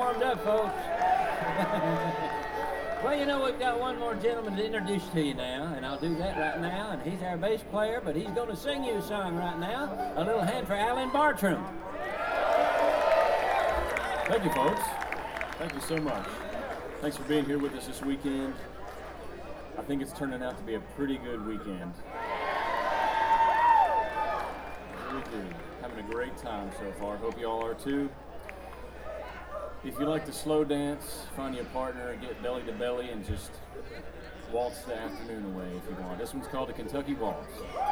warmed up, folks. Well, you know, we've got one more gentleman to introduce to you now, and I'll do that right now. And he's our bass player, but he's going to sing you a song right now. A little hand for Alan Bartram. Thank you, folks. Thank you so much. Thanks for being here with us this weekend. I think it's turning out to be a pretty good weekend. Really do. Having a great time so far. Hope you all are too. If you like to slow dance, find you a partner, get belly to belly, and just waltz the afternoon away if you want. This one's called the Kentucky Waltz.